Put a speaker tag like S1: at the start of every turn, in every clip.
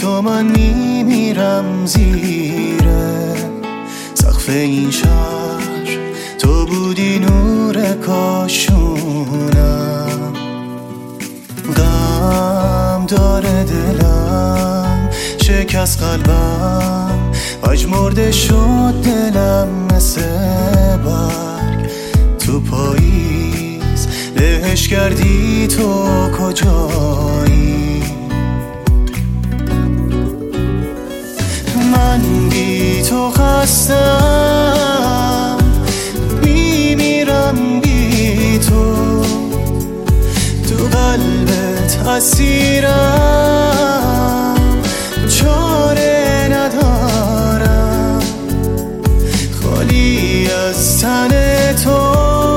S1: تو من میمیرم زیر سقف این شهر، تو بودی نور کاشونم. غم داره دلم، شکست قلبم، پژمرده شد دلم مثل برگ تو پاییز. لهش کردی تو کجایی؟ من بی تو خستم، میمیرم بی تو، تو قلبت اسیرم، چاره ندارم، خالی از تن تو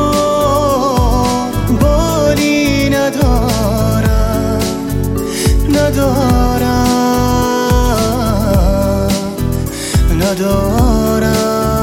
S1: بالی ندارم، ندارم.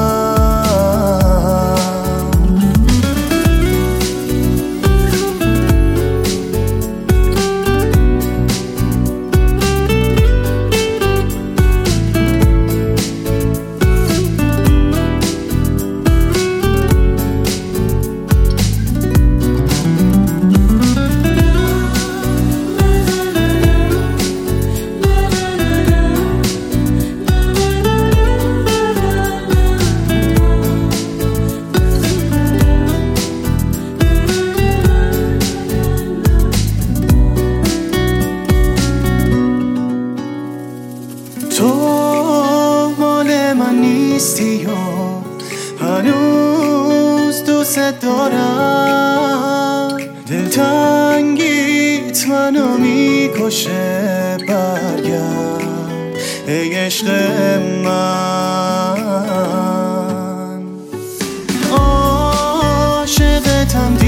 S1: تو مال من نیستی و هنوز دوست دارم، دلتنگیت منو میکشه. برگرد ای عشق من، عاشقتم